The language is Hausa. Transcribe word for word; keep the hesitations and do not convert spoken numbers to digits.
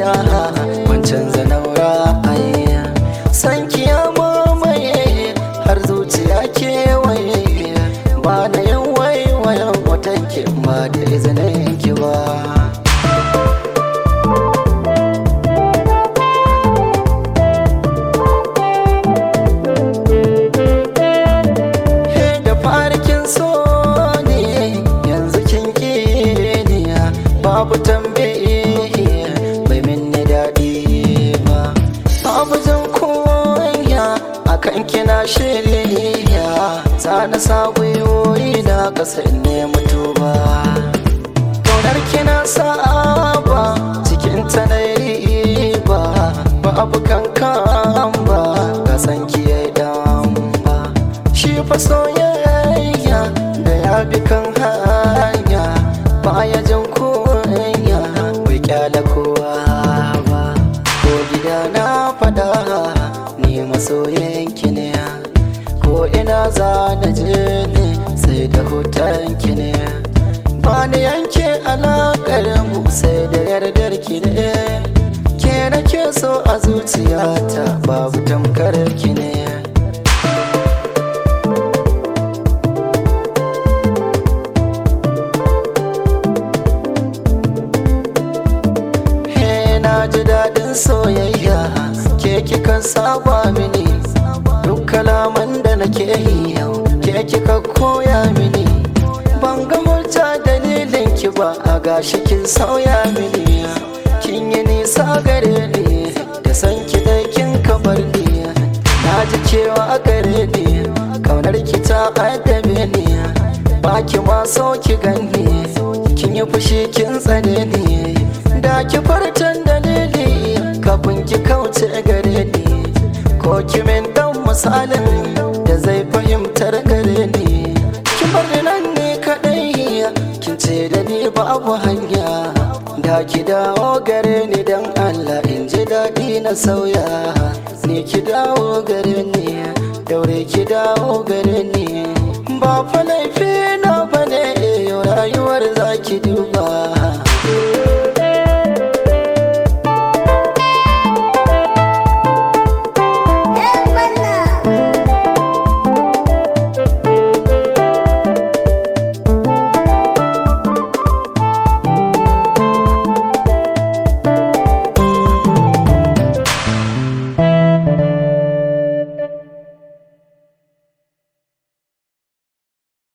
soyayya mun canza naura ayya san ki ya mamaye har zuciya kewaye ba na yin waiwayen watanki ba da izinin ki ba. Babu tambaye bai minni daɗi ba, babu jin kunya akan kina shirya za na sa gwiwoyi na ƙasa in nemi tuba. Kaunar kina saba cikin ta na riba babu kankan ba ka san ki yayi dan ba shi fa soyayya da ya bi kan hanya baya jin kunya bai kyala kowa ba. Ko gida na fada ni masoyinki ne, ko ina za na je ne sai da hotonki ne. Ba ni yanke alaƙar mu sai da yardar ki ne, ke nake so a zuciyata babu tamkar ki ne. Ji daɗin soyayya ke kika saba mini, duk kalaman da nake yi yau ke kika koya mini. Ban ga hujja dalilin ki ba a gashi kin sauya mini, kin yi nisa gare ni da san ki dai kin kabar ni. Na ji cewa gare ni kaunar ki ta addabe ni, ba ki ma so ki gani kin yi fushi kin tsane ni. Da ki fartan dalili kafin ki kauce gare ni, ko ki min dan misalin da zai fahimtar gare ni. Kin bar ni nan ne kadai kin ce da ni babu hanya, da ki dawo gare ni dan Allah in ji daɗi na sauya. Ni ki dawo gare ni daure ki dawo gare ni ba fa laifi